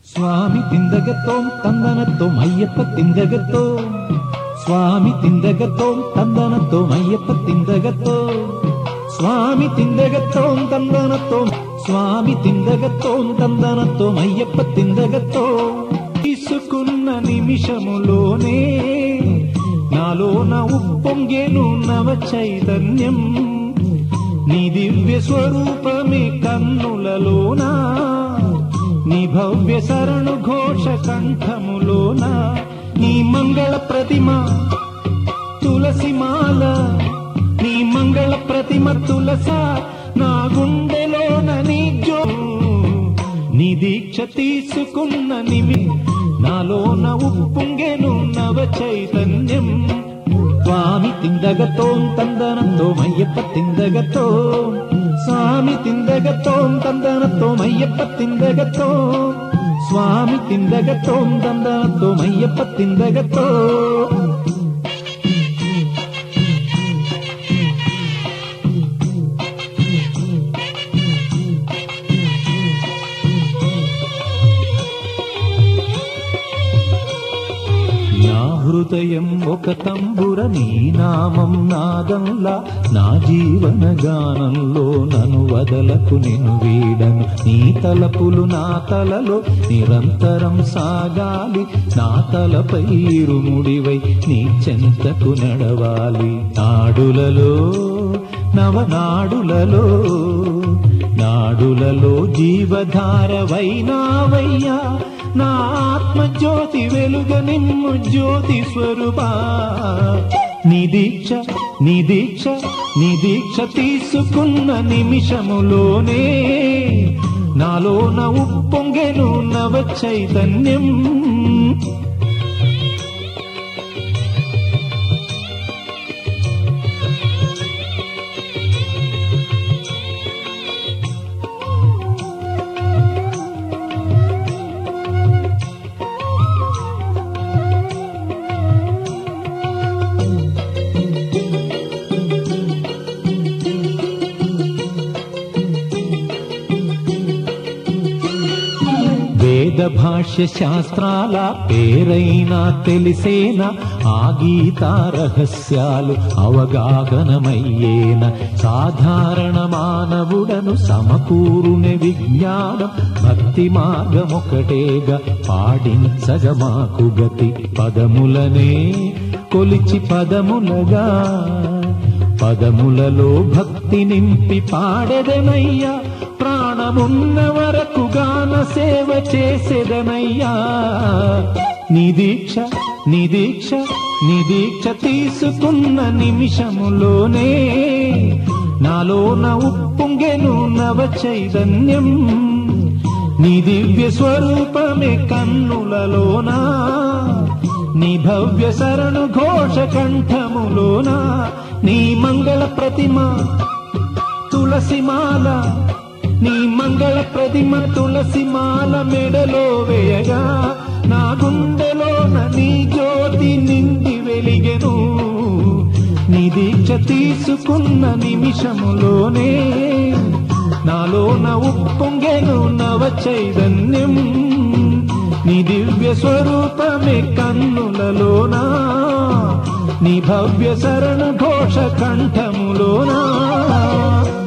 స్వామి తిందగతోం తందనతోం అయ్యప్ప తిందగతో స్వామి తిందగతోం తందనతోం అయ్యప్ప తిందగతో స్వామి తిందగతోం తందనతోం స్వామి తిందగతోం తందనతోం అయ్యప్ప తిందగతో తీసుకున్న నిమిషములోనే నాలోన ఉప్పొంగెను నవ చైతన్యం నీ దివ్య స్వరూపమే కన్నులలోనా నీ భవ్య శరణు ఘోష కంఠములోన నీ మంగళ ప్రతిమ తులసిమాల నీ మంగళ ప్రతిమ తులస నా గుండెలోన నీ జో నీ దీక్ష తీసుకున్న నిమి నాలోన ఉప్పొంగెను నవ చైతన్యం స్వామి తిందగతోం తందనతోం అయ్యప్ప తిందగతో స్వామి తిందగతోం తందనతోం అయ్యప్ప తిందగతో స్వామి తిందగతోం తందనతోం అయ్యప్ప తిందగతో హృదయం ఒక తంబుర నీ నామం నాదంలా నా జీవన గానంలో నన్ను వదలకు నిన్ను వీడను నీ తలపులు నా తలలో నిరంతరం సాగాలి నా తలపై ఇరుముడివై నీ చెంతకు నడవాలి నాడులలో నవనాడులలో నాడులలో జీవధారవైనావయ్యా నా ఆత్మజ్యోతి వెలుగ నిమ్ము జ్యోతి స్వరూపా నీ దీక్ష నీ దీక్ష నీ దీక్ష తీసుకున్న నిమిషములోనే నాలోన ఉప్పొంగెను నవ చైతన్యం వేద భాష్య శాస్త్రాల పేరైనా తెలిసేనా ఆ గీతా రహస్యాలు అవగాహనమయ్యేన సాధారణ మానవుడను సమకూరుని విజ్ఞానం భక్తి మార్గమొకటేగా పాడించగమాకు గతి పదములనే కొలిచి పదములగా పదములలో భక్తి నింపి పాడెదనయ్యా ప్రాణమున్న వరకు గాన సేవ చేసేదనయ్యా నీ దీక్ష నీ దీక్ష నీ దీక్ష తీసుకున్న నిమిషములోనే నాలోన ఉప్పొంగెను నవ చైతన్యం నీ దివ్య స్వరూపమే కన్నులలోనా నీ భవ్య శరణు ఘోష కంఠములోనా నీ మంగళ ప్రతిమ తులసిమాల నీ మంగళ ప్రతిమ తులసిమాల మెడలో వేయగా నా గుండెలోన నీ జ్యోతి నిండి వెలిగెను నీ దీక్ష తీసుకున్న నిమిషములోనే నాలోన ఉప్పొంగెను నవ చైతన్యం నీ దివ్య స్వరూపమే కన్నులలోనా నీ భవ్య శరణ ఘోష కంఠములోనా